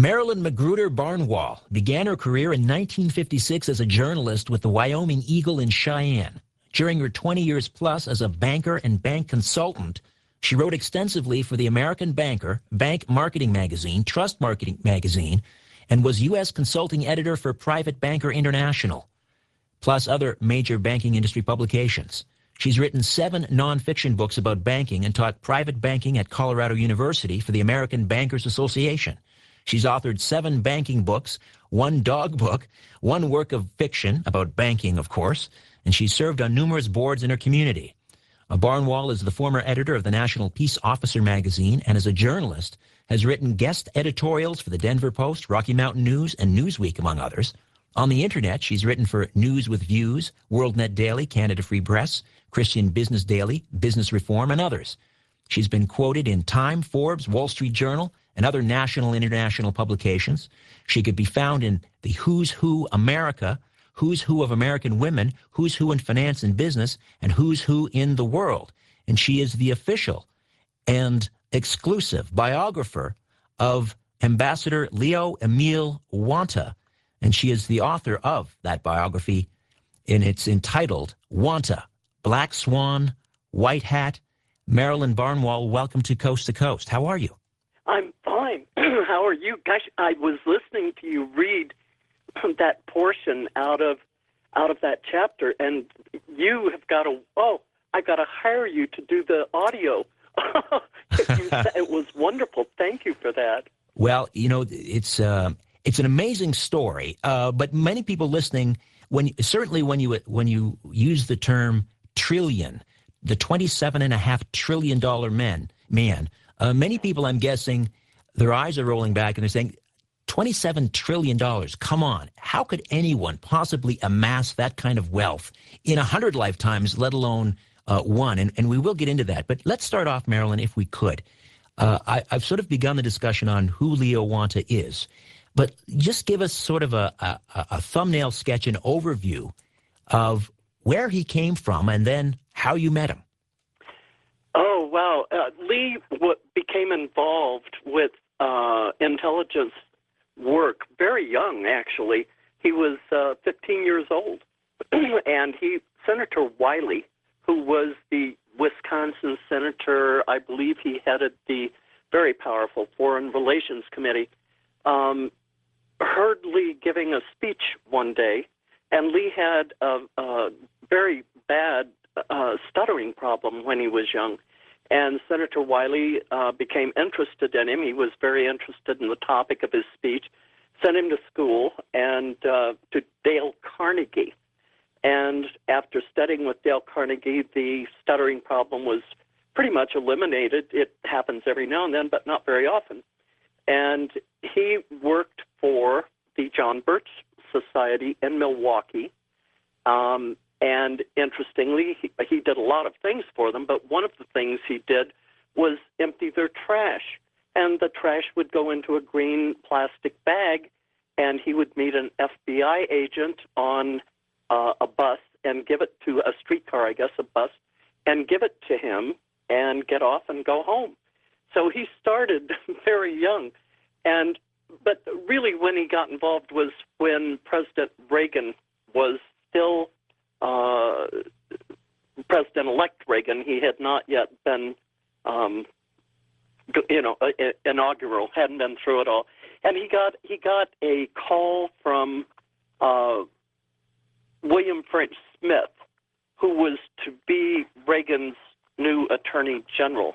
Marilyn Magruder Barnwell began her career in 1956 as a journalist with the Wyoming Eagle in Cheyenne. During her 20 years plus as a banker and bank consultant, she wrote extensively for the American Banker, Bank Marketing Magazine, Trust Marketing Magazine, and was U.S. consulting editor for Private Banker International, plus other major banking industry publications. She's written 7 nonfiction books about banking and taught private banking at Colorado University for the American Bankers Association. She's authored 7 banking books, 1 dog book, 1 work of fiction about banking, of course, and she's served on numerous boards in her community. Barnwell is the former editor of the National Peace Officer magazine and as a journalist has written guest editorials for the Denver Post, Rocky Mountain News, and Newsweek, among others. On the internet, she's written for News with Views, WorldNet Daily, Canada Free Press, Christian Business Daily, Business Reform, and others. She's been quoted in Time, Forbes, Wall Street Journal, and other national and international publications. She could be found in the Who's Who America, Who's Who of American Women, Who's Who in Finance and Business, and Who's Who in the World. And she is the official and exclusive biographer of Ambassador Leo Emile Wanta, and she is the author of that biography, and it's entitled Wanta, Black Swan, White Hat. Marilyn Barnwell, welcome to Coast. How are you? I'm fine. How are you? Gosh, I was listening to you read that portion out of that chapter, and you have got to, I got to hire you to do the audio. It was wonderful. Thank you for that. Well, you know, it's an amazing story, but many people listening, when you use the term trillion, the $27.5 trillion man, many people, I'm guessing, their eyes are rolling back and they're saying, $27 trillion, come on. How could anyone possibly amass that kind of wealth in 100 lifetimes, let alone one? And we will get into that. But let's start off, Marilyn, if we could. I've sort of begun the discussion on who Leo Wanta is. But just give us sort of a thumbnail sketch, an overview of where he came from and then how you met him. Oh, wow. Lee became involved with intelligence work very young, actually. He was 15 years old. And Senator Wiley, who was the Wisconsin senator, I believe he headed the very powerful Foreign Relations Committee, heard Lee giving a speech one day, and Lee had a very bad stuttering problem when he was young. And Senator Wiley became interested in him. He was very interested in the topic of his speech, sent him to school and to Dale Carnegie. And after studying with Dale Carnegie, the stuttering problem was pretty much eliminated. It happens every now and then, but not very often. And he worked for the John Birch Society in Milwaukee. And interestingly, he did a lot of things for them, but one of the things he did was empty their trash. And the trash would go into a green plastic bag, and he would meet an FBI agent on a bus and give it to a streetcar, I guess, a bus, and give it to him and get off and go home. So he started very young. But really when he got involved was when President Reagan was still President-elect Reagan. He had not yet been, inaugural, hadn't been through it all. And he got a call from William French Smith, who was to be Reagan's new Attorney General.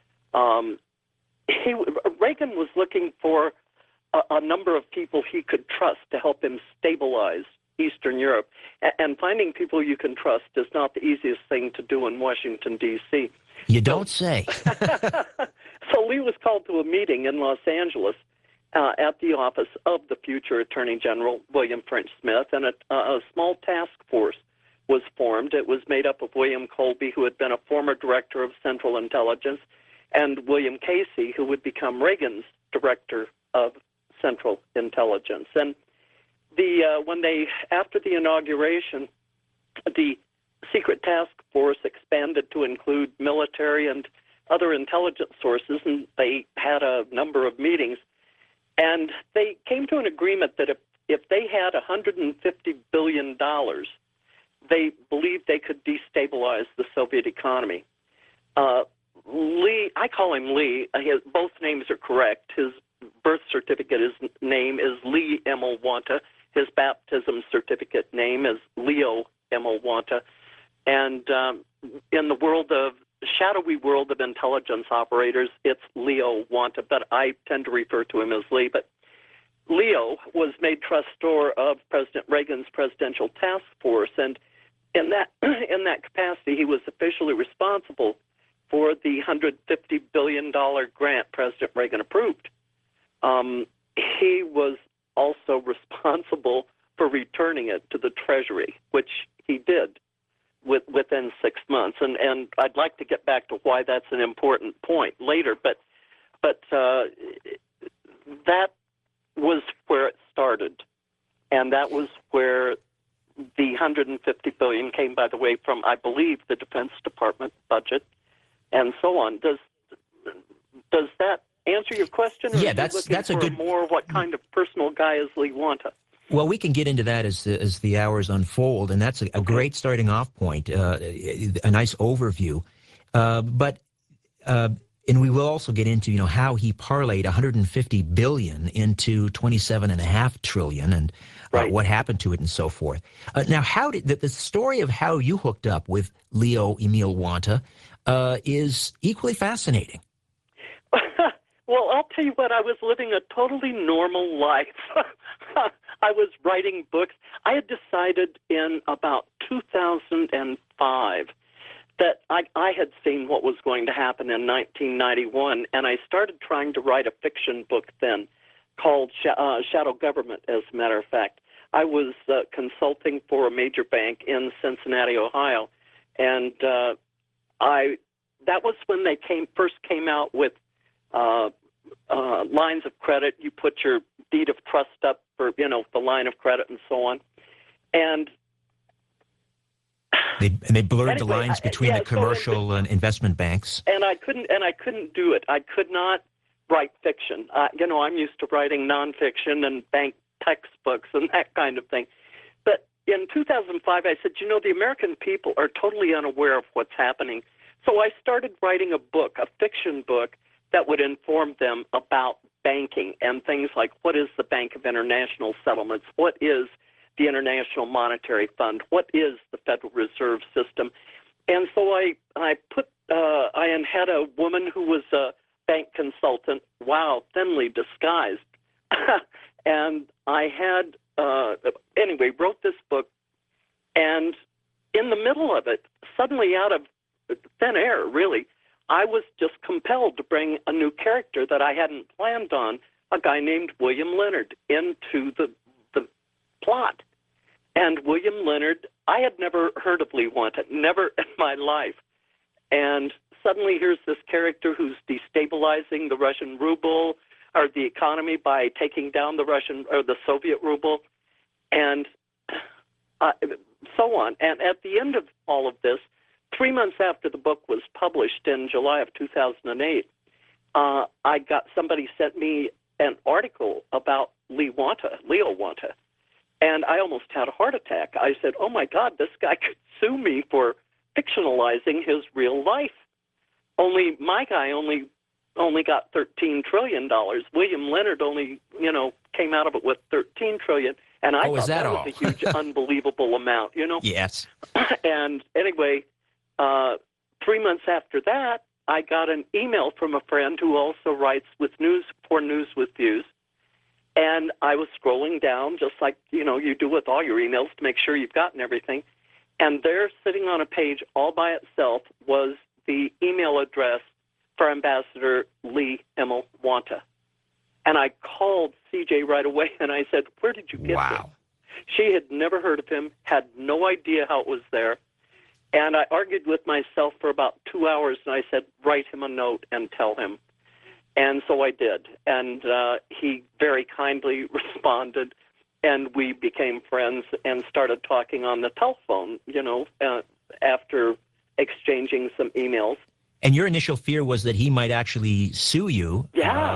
Reagan was looking for a number of people he could trust to help him stabilize Eastern Europe. And finding people you can trust is not the easiest thing to do in Washington, D.C. You don't say. So Lee was called to a meeting in Los Angeles at the office of the future Attorney General, William French Smith, and a small task force was formed. It was made up of William Colby, who had been a former director of Central Intelligence, and William Casey, who would become Reagan's director of Central Intelligence. And after the inauguration, the secret task force expanded to include military and other intelligence sources, and they had a number of meetings. And they came to an agreement that if they had $150 billion, they believed they could destabilize the Soviet economy. Lee, I call him Lee. Both names are correct. His birth certificate name is Lee Emil Wanta. His baptism certificate name is Leo Emil Wanta. And in the shadowy world of intelligence operators, it's Leo Wanta, but I tend to refer to him as Lee. But Leo was made trustor of President Reagan's Presidential Task Force, and in that capacity, he was officially responsible for the $150 billion grant President Reagan approved. He was also responsible for returning it to the Treasury, which he did within 6 months. And I'd like to get back to why that's an important point later, but that was where it started, and that was where the $150 billion came, by the way, from, I believe, the Defense Department budget, and so on. Does that answer your question? Or yeah, that's a good. More, what kind of personal guy is Lee Wanta? Well, we can get into that as the hours unfold, and that's a great starting off point, a nice overview. And we will also get into, how he parlayed $150 billion into $27.5 trillion, and right. What happened to it, and so forth. Now, how did the story of how you hooked up with Leo Emil Wanta is equally fascinating. Well, I'll tell you what. I was living a totally normal life. I was writing books. I had decided in about 2005 that I had seen what was going to happen in 1991, and I started trying to write a fiction book then called Shadow Government, as a matter of fact. I was consulting for a major bank in Cincinnati, Ohio, and that was when they first came out with lines of credit. You put your deed of trust up for, the line of credit and so on. And they blurred the lines between the commercial and investment banks. And I couldn't do it. I could not write fiction. I'm used to writing nonfiction and bank textbooks and that kind of thing. But in 2005, I said, the American people are totally unaware of what's happening. So I started writing a fiction book that would inform them about banking and things like, what is the Bank of International Settlements? What is the International Monetary Fund? What is the Federal Reserve System? And so I had a woman who was a bank consultant, thinly disguised. And I had, wrote this book, and in the middle of it, suddenly out of thin air, really, I was just compelled to bring a new character that I hadn't planned on, a guy named William Leonard, into the plot. And William Leonard, I had never heard of Lee Wanta, never in my life. And suddenly here's this character who's destabilizing the Russian ruble or the economy by taking down the Russian or the Soviet ruble, and so on. And at the end of all of this, 3 months after the book was published in July of 2008, somebody sent me an article about Leo Wanta, and I almost had a heart attack. I said, oh my God, this guy could sue me for fictionalizing his real life. Only my guy only got $13 trillion. William Leonard only, came out of it with $13 trillion. And I thought that was a huge, unbelievable amount, Yes. And anyway, 3 months after that, I got an email from a friend who also writes News with Views. And I was scrolling down, just like, you do with all your emails, to make sure you've gotten everything. And there, sitting on a page all by itself, was the email address for Ambassador Lee Emil Wanta. And I called CJ right away, and I said, where did you get this? She had never heard of him, had no idea how it was there. And I argued with myself for about 2 hours, and I said, write him a note and tell him. And so I did. And he very kindly responded, and we became friends and started talking on the telephone, after exchanging some emails. And your initial fear was that he might actually sue you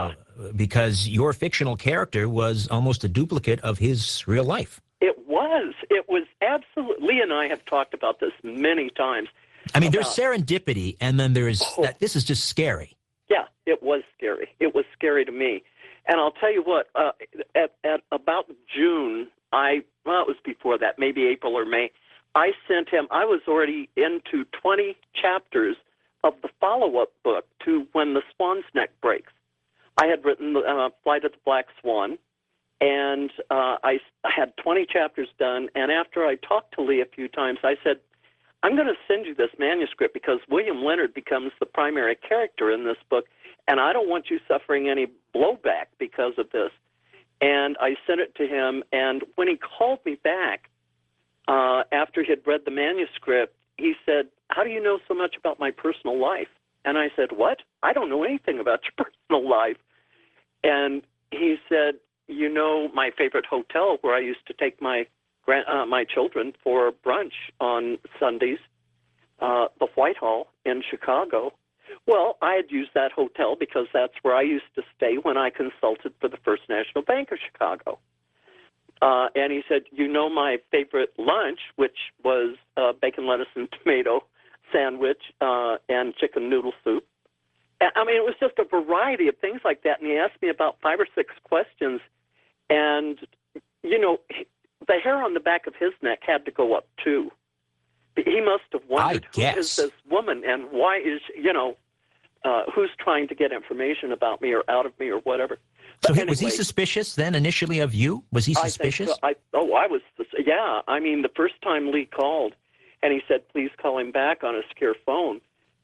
because your fictional character was almost a duplicate of his real life. It was. It was absolutely. Lee and I have talked about this many times. I mean, there's serendipity, and then there's this is just scary. Yeah, it was scary. It was scary to me. And I'll tell you what, at about June, it was before that, maybe April or May, I sent him, I was already into 20 chapters of the follow-up book to When the Swan's Neck Breaks. I had written Flight of the Black Swan, and I had 20 chapters done, and after I talked to Lee a few times, I said, I'm going to send you this manuscript because William Leonard becomes the primary character in this book, and I don't want you suffering any blowback because of this. And I sent it to him, and when he called me back after he had read the manuscript, he said, how do you know so much about my personal life? And I said, what? I don't know anything about your personal life. And he said, you know my favorite hotel where I used to take my children for brunch on Sundays, the Whitehall in Chicago. Well, I had used that hotel because that's where I used to stay when I consulted for the First National Bank of Chicago. And he said, you know my favorite lunch, which was bacon, lettuce, and tomato sandwich and chicken noodle soup. I mean, it was just a variety of things like that. And he asked me about 5 or 6 questions. And, you know, the hair on the back of his neck had to go up, too. He must have wondered, who is this woman and why is, who's trying to get information about me or out of me or whatever. But so anyway, was he suspicious then initially of you? Was he suspicious? I was. Yeah. I mean, the first time Lee called and he said, please call him back on a secure phone,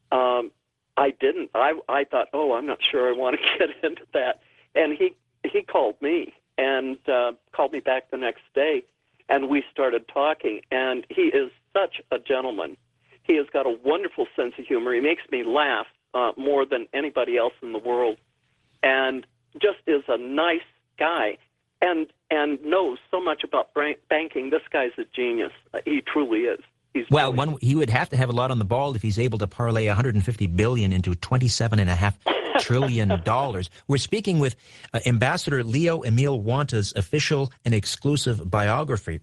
I didn't. I thought, I'm not sure I want to get into that. And he called me and called me back the next day, and we started talking. And he is such a gentleman. He has got a wonderful sense of humor. He makes me laugh more than anybody else in the world, and just is a nice guy and knows so much about banking. This guy's a genius. He truly is. He would have to have a lot on the ball if he's able to parlay $150 billion into $27.5 trillion. We're speaking with Ambassador Leo Emile Wanta's official and exclusive biographer,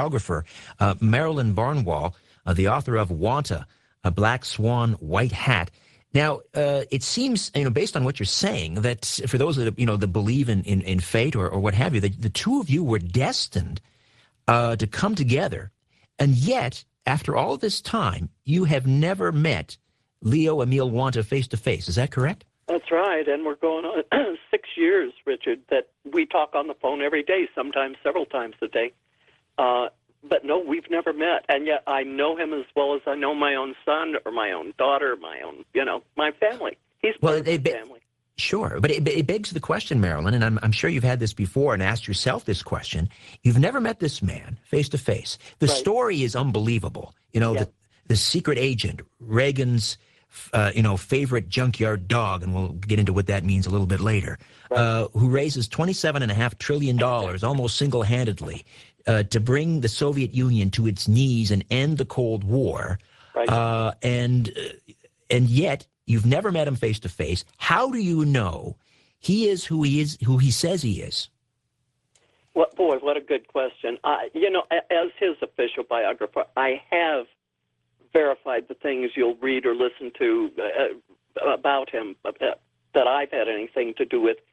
Marilyn Barnwell, the author of Wanta, A Black Swan, White Hat. Now, it seems, based on what you're saying, that for those that believe in fate or what have you, the two of you were destined to come together, and yet, after all this time, you have never met Leo Emile Wanta face to face. Is that correct? That's right, and we're going on 6 years, Richard, that we talk on the phone every day, sometimes several times a day. But no, we've never met, and yet I know him as well as I know my own son or my own daughter, my own, my family. He's part of my family. Sure, but it begs the question, Marilyn, and I'm sure you've had this before and asked yourself this question. You've never met this man face to face. The story is unbelievable. The secret agent, Reagan's, favorite junkyard dog, and we'll get into what that means a little bit later, who raises $27.5 trillion almost single-handedly to bring the Soviet Union to its knees and end the Cold War, and yet you've never met him face to face. How do you know he is, who he says he is? Well, boy, what a good question. As his official biographer, I have verified the things you'll read or listen to about him that I've had anything to do with.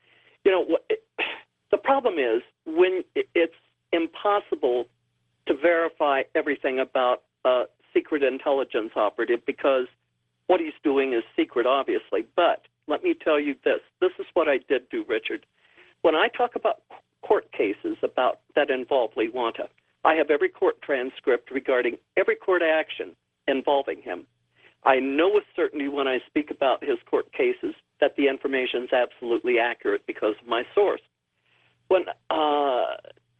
The problem is when it's impossible to verify everything about a secret intelligence operative because what he's doing is secret, obviously. But let me tell you this. This is what I did do, Richard. When I talk about court cases that involve Lee Wanta, I have every court transcript regarding every court action involving him. I know with certainty when I speak about his court cases that the information is absolutely accurate because of my source. When I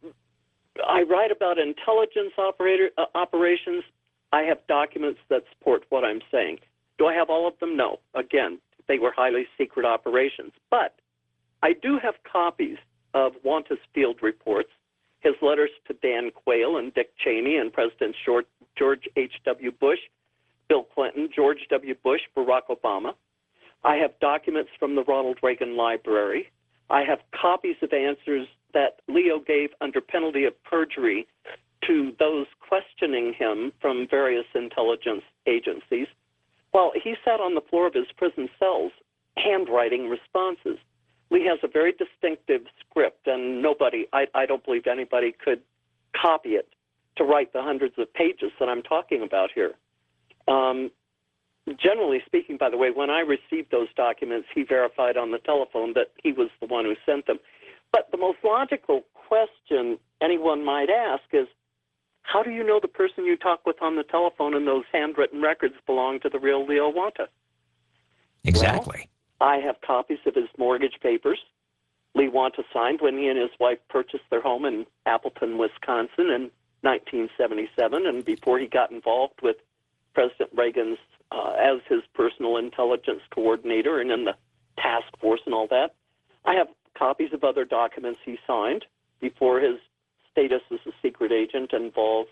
write about intelligence operations, I have documents that support what I'm saying. Do I have all of them? No. Again, they were highly secret operations. But I do have copies of Wanta's field reports, his letters to Dan Quayle and Dick Cheney and President George H.W. Bush, Bill Clinton, George W. Bush, Barack Obama. I have documents from the Ronald Reagan Library. I have copies of answers that Leo gave under penalty of perjury to those questioning him from various intelligence agencies. While he sat on the floor of his prison cells handwriting responses. Lee has a very distinctive script, and nobody, I don't believe anybody could copy it to write the hundreds of pages that I'm talking about here. Generally speaking, by the way, when I received those documents, he verified on the telephone that he was the one who sent them. But the most logical question anyone might ask is, how do you know the person you talk with on the telephone and those handwritten records belong to the real Leo Wanta? Exactly. Well, I have copies of his mortgage papers Lee Wanta signed when he and his wife purchased their home in Appleton, Wisconsin in 1977, and before he got involved with President Reagan's as his personal intelligence coordinator and in the task force and all that. I have copies of other documents he signed before his status as a secret agent involved,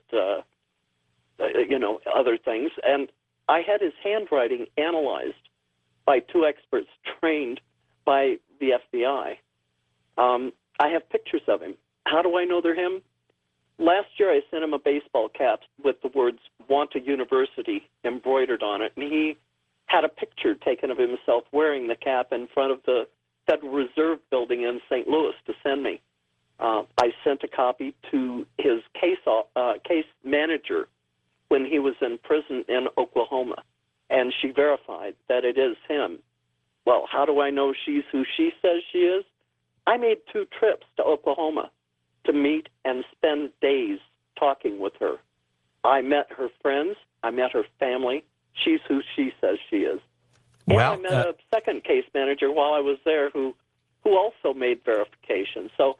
other things. And I had his handwriting analyzed by two experts trained by the FBI. I have pictures of him. How do I know they're him? Last year I sent him a baseball cap with the words Wanta University embroidered on it, and he had a picture taken of himself wearing the cap in front of the Federal Reserve building in St. Louis to send me. I sent a copy to his case manager when he was in prison in Oklahoma, and she verified that it is him. Well, how do I know she's who she says she is? I made 2 trips to Oklahoma to meet and spend days talking with her. I met her friends. I met her family. She's who she says she is. Well, and I met a second case manager while I was there who also made verification. So,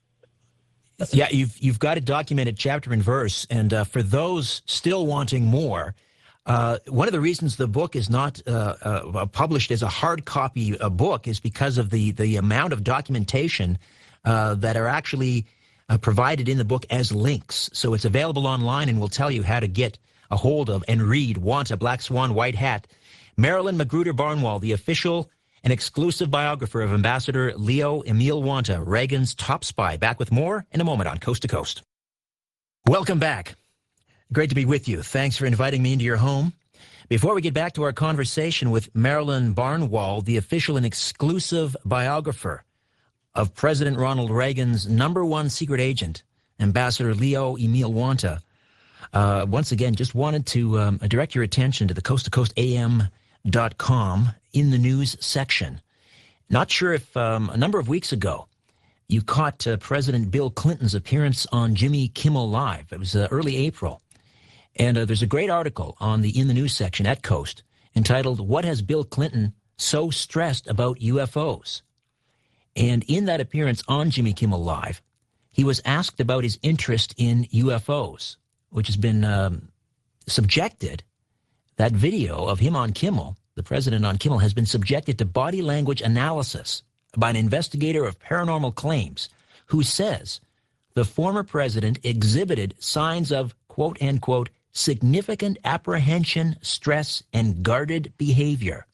yeah, you've got it documented chapter and verse, and for those still wanting more, one of the reasons the book is not published as a hard copy book is because of the amount of documentation that are actually provided in the book as links. So it's available online, and we'll tell you how to get a hold of and read Wanta, Black Swan, White Hat. Marilyn Magruder Barnwell, the official and exclusive biographer of Ambassador Leo Emile Wanta, Reagan's top spy. Back with more in a moment on Coast to Coast. Welcome back. Great to be with you. Thanks for inviting me into your home. Before we get back to our conversation with Marilyn Barnwell, the official and exclusive biographer of President Ronald Reagan's #1 secret agent, Ambassador Leo Emile Wanta, once again, just wanted to direct your attention to the coasttocoastam.com in the news section. Not sure if a number of weeks ago you caught President Bill Clinton's appearance on Jimmy Kimmel Live. It was early April. And there's a great article on the In the News section at Coast entitled, "What Has Bill Clinton So Stressed About UFOs?" And in that appearance on Jimmy Kimmel Live, he was asked about his interest in UFOs, which has been subjected, that video of him on Kimmel, the president on Kimmel, has been subjected to body language analysis by an investigator of paranormal claims who says the former president exhibited signs of, quote, unquote, significant apprehension, stress, and guarded behavior.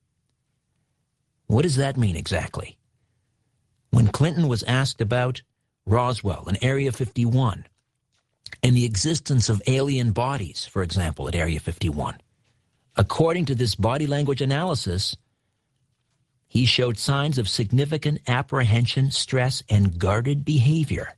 What does that mean exactly? When Clinton was asked about Roswell and Area 51 and the existence of alien bodies, for example, at Area 51, according to this body language analysis, he showed signs of significant apprehension, stress, and guarded behavior.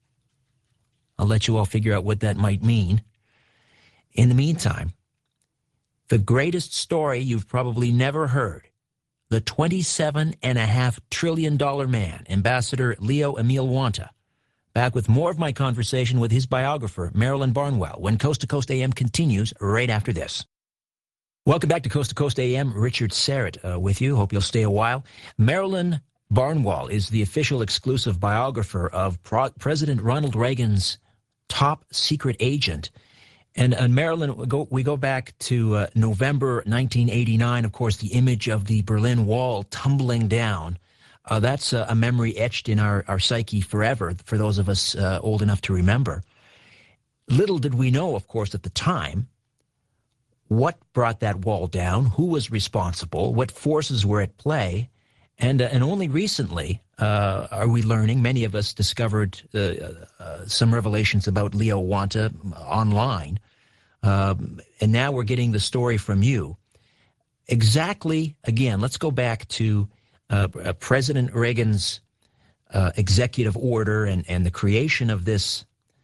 I'll let you all figure out what that might mean. In the meantime, the greatest story you've probably never heard, the $27.5 trillion man, Ambassador Leo Emile Wanta. Back with more of my conversation with his biographer, Marilyn Barnwell, when Coast to Coast AM continues right after this. Welcome back to Coast AM. Richard Serrett with you. Hope you'll stay a while. Marilyn Barnwell is the official exclusive biographer of President Ronald Reagan's top secret agent. And Marilyn, we go back to November 1989, of course, the image of the Berlin Wall tumbling down. That's a memory etched in our psyche forever, for those of us old enough to remember. Little did we know, of course, at the time, what brought that wall down, who was responsible, what forces were at play, And only recently are we learning, many of us discovered some revelations about Leo Wanta online, and now we're getting the story from you. Exactly, again, let's go back to President Reagan's executive order and the creation of this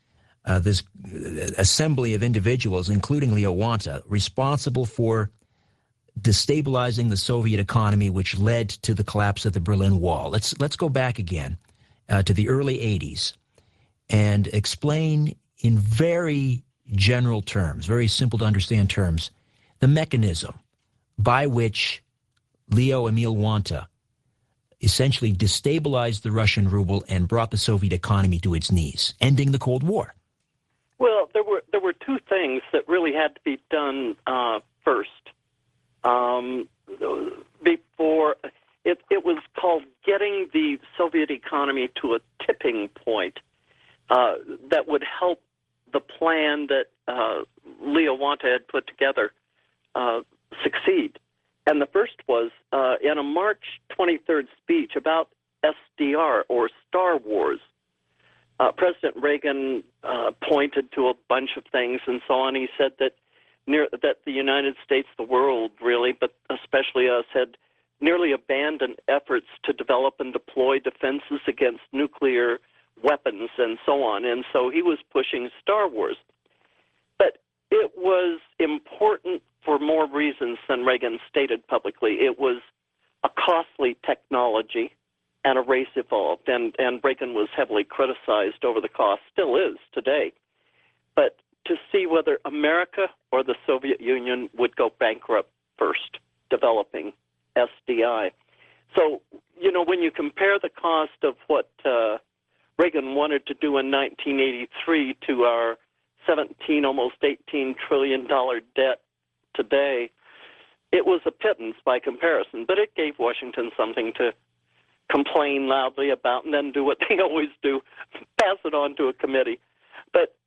assembly of individuals, including Leo Wanta, responsible for destabilizing the Soviet economy, which led to the collapse of the Berlin Wall. Let's go back again to the early 80s and explain in very general terms, very simple to understand terms, the mechanism by which Leo Emil Wanta essentially destabilized the Russian ruble and brought the Soviet economy to its knees, ending the Cold War. Well, there were two things that really had to be done first. Before it was called getting the Soviet economy to a tipping point that would help the plan that Leo Wanta had put together succeed. And the first was in a March 23rd speech about SDR, or Star Wars. President Reagan pointed to a bunch of things and so on. He said that that the United States, the world really, but especially us, had nearly abandoned efforts to develop and deploy defenses against nuclear weapons and so on. And so he was pushing Star Wars. But it was important for more reasons than Reagan stated publicly. It was a costly technology and a race evolved, and Reagan was heavily criticized over the cost, still is today. But to see whether America or the Soviet Union would go bankrupt first, developing SDI. So, when you compare the cost of what Reagan wanted to do in 1983 to our almost $18 trillion debt today, it was a pittance by comparison, but it gave Washington something to complain loudly about and then do what they always do, pass it on to a committee. But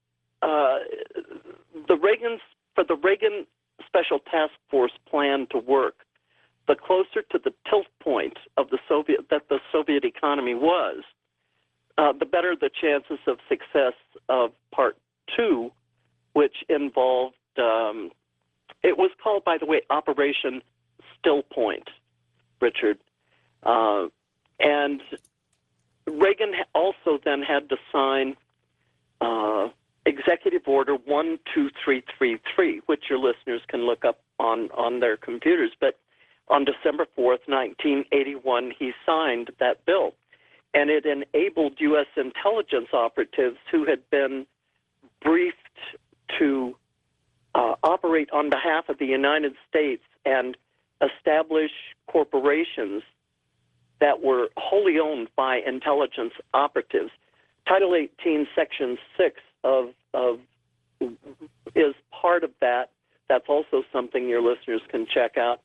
for the Reagan Special Task Force plan to work, the closer to the tilt point of the Soviet economy was, the better the chances of success of Part 2, which involved, it was called, by the way, Operation Still Point, Richard. And Reagan also then had to sign Executive Order 12333, which your listeners can look up on their computers. But on December 4th, 1981, he signed that bill. And it enabled U.S. intelligence operatives who had been briefed to operate on behalf of the United States and establish corporations that were wholly owned by intelligence operatives. Title 18, Section 6 is part of that. That's also something your listeners can check out.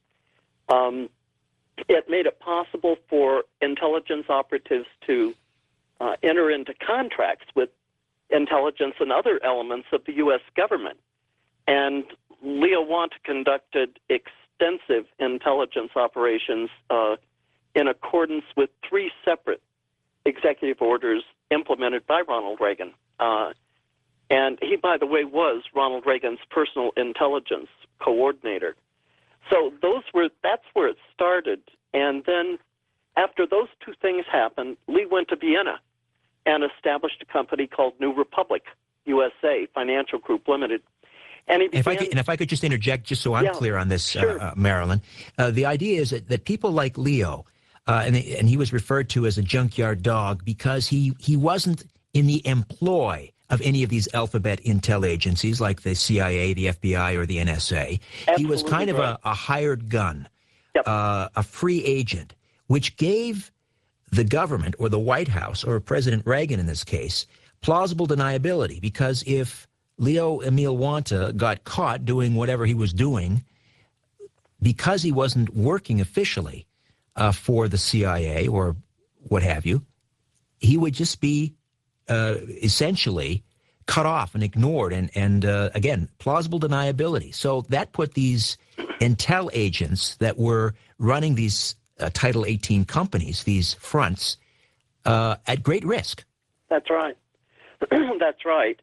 It made it possible for intelligence operatives to enter into contracts with intelligence and other elements of the U.S. government. And Leo Wanta conducted extensive intelligence operations in accordance with 3 separate executive orders implemented by Ronald Reagan. And he, by the way, was Ronald Reagan's personal intelligence coordinator. So that's where it started. And then after those 2 things happened, Lee went to Vienna and established a company called New Republic USA Financial Group Limited. And if I could just interject, just so I'm clear on this, sure. Marilyn, the idea is that people like Leo, and he was referred to as a junkyard dog because he wasn't in the employ of any of these alphabet intel agencies like the CIA, the FBI, or the NSA. Absolutely he was kind right. of a hired gun, yep. A free agent, which gave the government or the White House, or President Reagan in this case, plausible deniability, because if Leo Emil Wanta got caught doing whatever he was doing, because he wasn't working officially for the CIA or what have you, he would just be essentially cut off and ignored, and again, plausible deniability. So that put these intel agents that were running these Title 18 companies, these fronts, at great risk. That's right. That's right.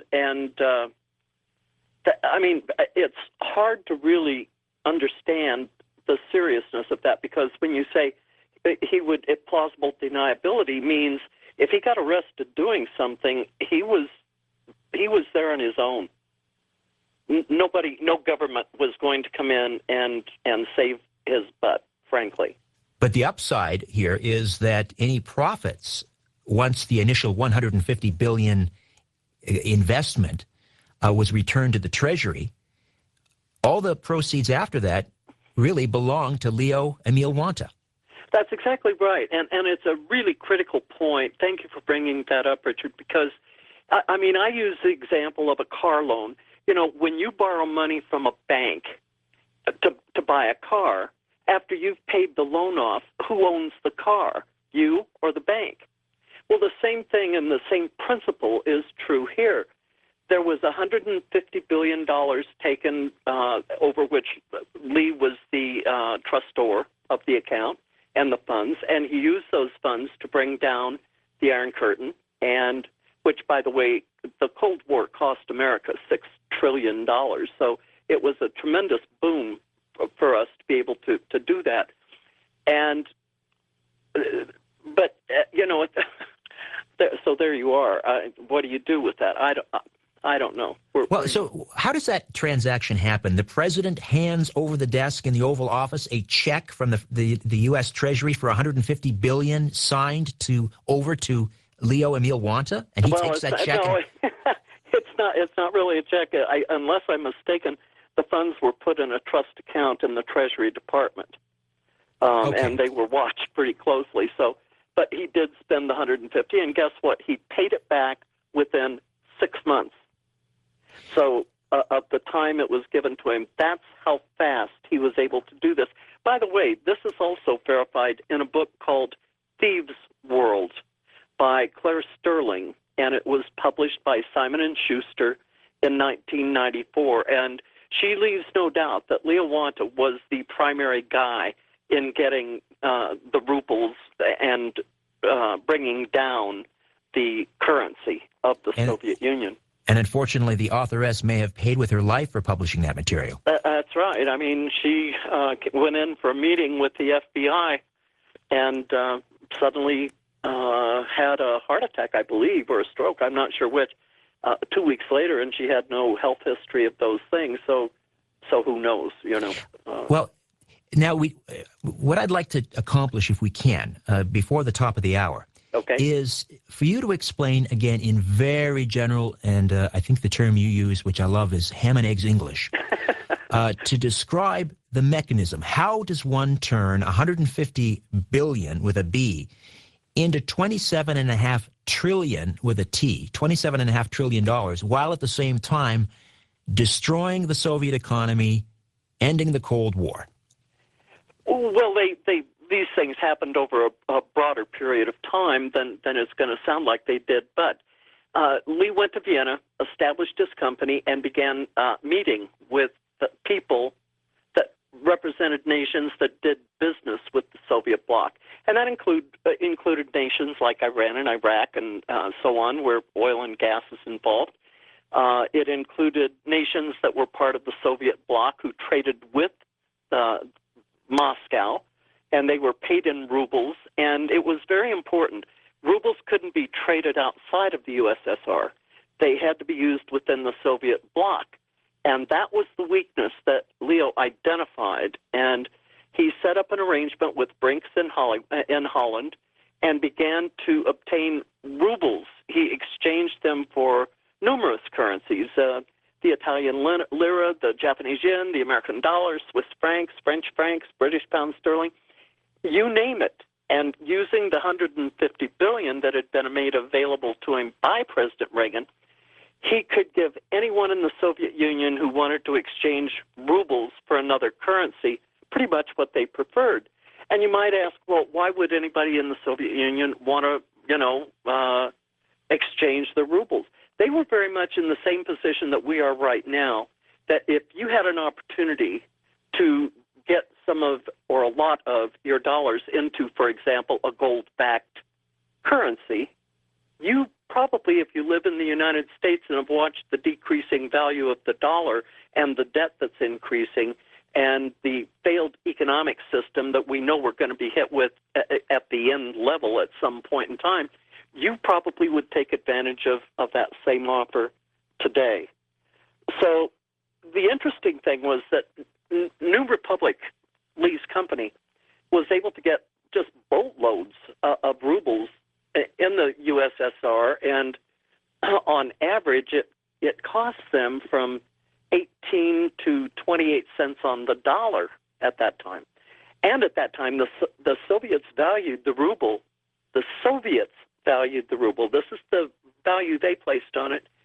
I mean, it's hard to really understand the seriousness of that, because when you say if plausible deniability means if he got arrested doing something, he was there on his own. No government was going to come in and save his butt, frankly. But the upside here is that any profits, once the initial $150 billion investment was returned to the Treasury, all the proceeds after that really belong to Leo Emil Wanta. That's exactly right, and it's a really critical point. Thank you for bringing that up, Richard, because, I mean, I use the example of a car loan. You know, when you borrow money from a bank to buy a car, after you've paid the loan off, who owns the car, you or the bank? Well, the same thing and the same principle is true here. There was $150 billion taken over which Lee was the trustor of the account and the funds, and he used those funds to bring down the Iron Curtain, and which, by the way, the Cold War cost America $6 trillion. So it was a tremendous boom for us to be able to do that. And but you know, so there you are. What do you do with that? I don't know. So how does that transaction happen? The president hands over the desk in the Oval Office a check from the U.S. Treasury for $150 billion signed over to Leo Emil Wanta, and he takes that check. No, it's not really a check. Unless I'm mistaken, the funds were put in a trust account in the Treasury Department, and they were watched pretty closely. So, but he did spend the $150, and guess what? He paid it back within 6 months. So of the time it was given to him, that's how fast he was able to do this. By the way, this is also verified in a book called Thieves' World by Claire Sterling, and it was published by Simon & Schuster in 1994. And she leaves no doubt that Leo Wanta was the primary guy in getting the rubles and bringing down the currency of the Soviet Union. And unfortunately, the authoress may have paid with her life for publishing that material. That's right. I mean, she went in for a meeting with the FBI and suddenly had a heart attack, I believe, or a stroke. I'm not sure which. 2 weeks later, and she had no health history of those things. So who knows? You know. Well, now what I'd like to accomplish, if we can, before the top of the hour, is for you to explain again in very general, and I think the term you use, which I love, is ham and eggs English, to describe the mechanism. How does one turn $150 billion with a B into $27.5 trillion with a T, $27.5 trillion, while at the same time destroying the Soviet economy, ending the Cold War? Well, these things happened over a broader period of time than it's going to sound like they did. But Lee went to Vienna, established his company, and began meeting with the people that represented nations that did business with the Soviet bloc. And that included nations like Iran and Iraq and so on, where oil and gas is involved. It included nations that were part of the Soviet bloc who traded with Moscow, and they were paid in rubles, and it was very important. Rubles couldn't be traded outside of the USSR. They had to be used within the Soviet bloc, and that was the weakness that Leo identified, and he set up an arrangement with Brinks in Holland and began to obtain rubles. He exchanged them for numerous currencies, the Italian lira, the Japanese yen, the American dollar, Swiss francs, French francs, British pound sterling, you name it. And using the $150 billion that had been made available to him by President Reagan, he could give anyone in the Soviet Union who wanted to exchange rubles for another currency pretty much what they preferred. And you might ask, well, why would anybody in the Soviet Union want to, exchange the rubles? They were very much in the same position that we are right now, that if you had an opportunity to get some of or a lot of your dollars into, for example, a gold-backed currency, you probably, if you live in the United States and have watched the decreasing value of the dollar and the debt that's increasing and the failed economic system that we know we're going to be hit with at the end level at some point in time, you probably would take advantage of that same offer today. So the interesting thing was that New Republic, Lee's company, was able to get just boatloads of rubles in the USSR, and on average, it costs them from 18 to 28 cents on the dollar at that time. And at that time, the Soviets valued the ruble. The Soviets valued the ruble. This is the value they placed on it.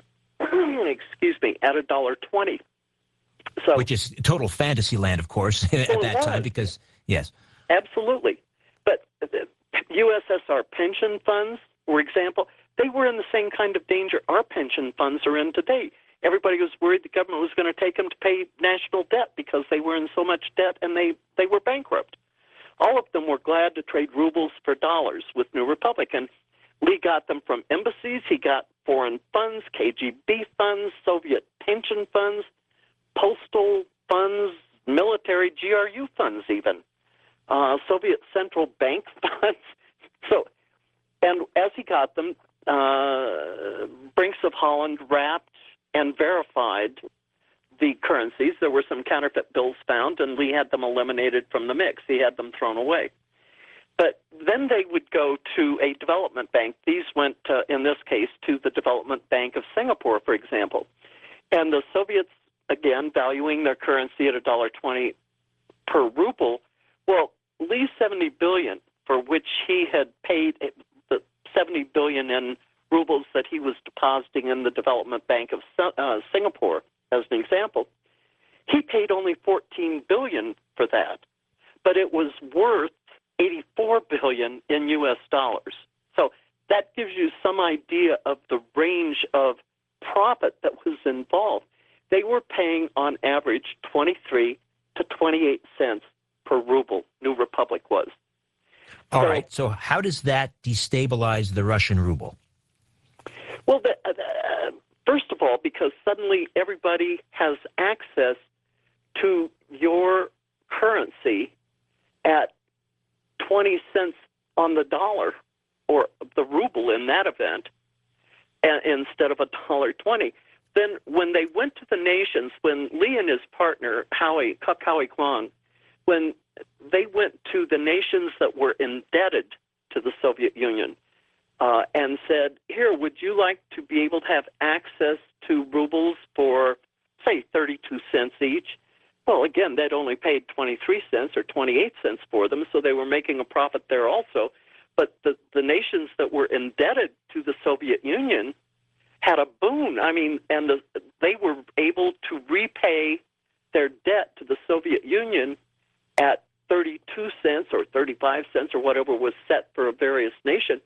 Excuse me, at $1.20. So, which is total fantasy land, of course, at that time, because, yes. Absolutely. But the USSR pension funds, for example, they were in the same kind of danger our pension funds are in today. Everybody was worried the government was going to take them to pay national debt because they were in so much debt and they were bankrupt. All of them were glad to trade rubles for dollars with New Republic. And Lee got them from embassies. He got foreign funds, KGB funds, Soviet pension funds, postal funds, military GRU funds even, Soviet central bank funds. So, and as he got them, Brinks of Holland wrapped and verified the currencies. There were some counterfeit bills found, and Lee had them eliminated from the mix. He had them thrown away. But then they would go to a development bank. These went, in this case, to the Development Bank of Singapore, for example. And the Soviets, again, valuing their currency at $1.20 per ruble. Well, Lee's $70 billion, for which he had paid the $70 billion in rubles that he was depositing in the Development Bank of Singapore, as an example, he paid only $14 billion for that, but it was worth $84 billion in U.S. dollars. So that gives you some idea of the range of profit that was involved. They were paying on average 23 to 28 cents per ruble, New Republic was. All right, so how does that destabilize the Russian ruble? Well, first of all, because suddenly everybody has access to your currency at 20 cents on the dollar, or the ruble in that event, instead of $1.20. Then when they went to the nations, when Lee and his partner, Kuk Howie Kwang, when they went to the nations that were indebted to the Soviet Union and said, here, would you like to be able to have access to rubles for, say, 32 cents each? Well, again, they'd only paid 23 cents or 28 cents for them, so they were making a profit there also. But the nations that were indebted to the Soviet Union had a boon. I mean, and they were able to repay their debt to the Soviet Union at 32 cents or 35 cents or whatever was set for a various nation.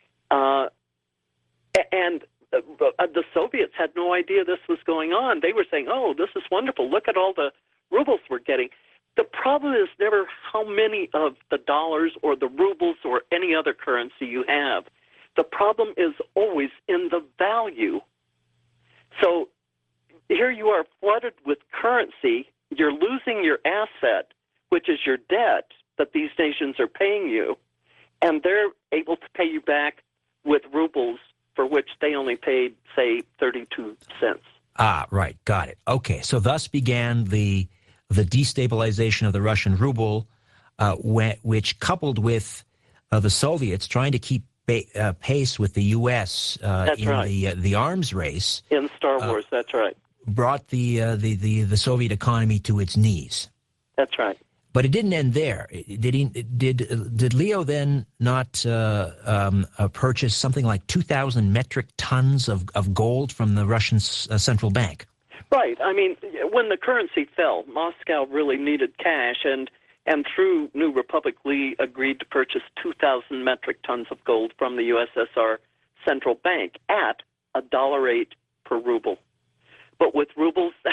And the Soviets had no idea this was going on. They were saying, oh, this is wonderful. Look at all the rubles we're getting. The problem is never how many of the dollars or the rubles or any other currency you have. The problem is always in the value. So here you are flooded with currency. You're losing your asset, which is your debt that these nations are paying you, and they're able to pay you back with rubles for which they only paid, say, 32 cents. Ah, right. Got it. Okay. So thus began the destabilization of the Russian ruble, which coupled with the Soviets trying to keep pace with the U.S. In the arms race. In Star Wars, that's right. Brought the Soviet economy to its knees. That's right. But it didn't end there. Did Leo then not purchase something like 2,000 metric tons of gold from the Russian central bank? Right. I mean, when the currency fell, Moscow really needed cash, and through New Republic, Lee agreed to purchase 2,000 metric tons of gold from the USSR central bank at $1.08 per ruble. But with rubles,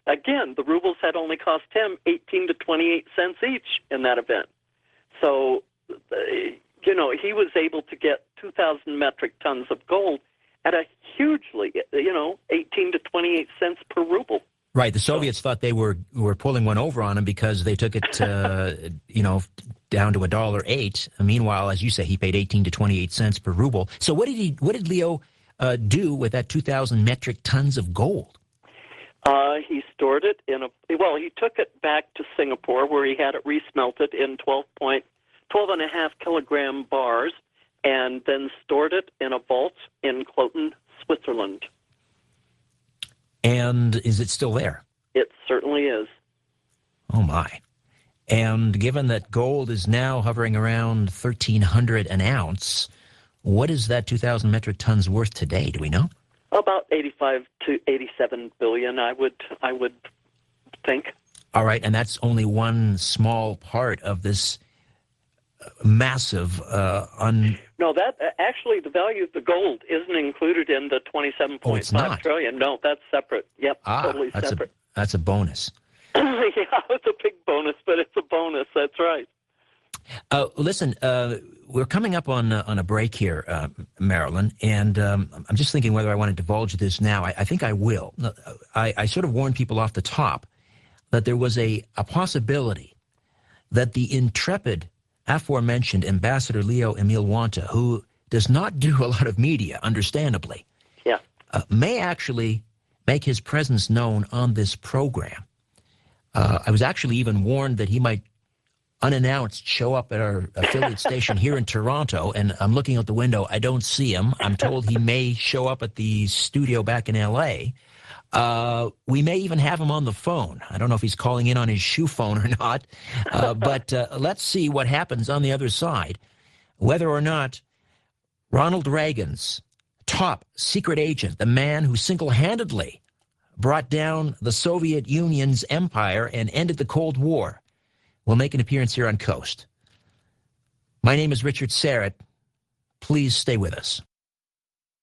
again, the rubles had only cost him 18 to 28 cents each in that event. So, he was able to get 2,000 metric tons of gold at a hugely, 18 to 28 cents per ruble. Right. The Soviets thought they were pulling one over on him because they took it, down to $1.08. Meanwhile, as you say, he paid 18 to 28 cents per ruble. So what did Leo do with that 2,000 metric tons of gold? He stored it he took it back to Singapore where he had it resmelted in 12.5 kilogram bars, and then stored it in a vault in Cloton, Switzerland. And is it still there? It certainly is. Oh, my. And given that gold is now hovering around $1,300 an ounce, what is that 2,000 metric tons worth today? Do we know? About 85 to 87 billion, I would think. All right, and that's only one small part of this massive No, that actually the value of the gold isn't included in the 27.5 trillion. No, that's separate. Yep, totally separate. That's a bonus. Yeah, it's a big bonus, but it's a bonus. That's right. Listen, we're coming up on a break here, Marilyn, and I'm just thinking whether I want to divulge this now. I think I will. I sort of warned people off the top that there was a possibility that the intrepid aforementioned Ambassador Leo Emile Wanta, who does not do a lot of media, understandably, may actually make his presence known on this program. I was actually even warned that he might unannounced show up at our affiliate station here in Toronto, and I'm looking out the window. I don't see him. I'm told he may show up at the studio back in L.A. We may even have him on the phone. I don't know if he's calling in on his shoe phone or not, but let's see what happens on the other side, whether or not Ronald Reagan's top secret agent, the man who single-handedly brought down the Soviet Union's empire and ended the Cold War, will make an appearance here on Coast. My name is Richard Syrett. Please stay with us.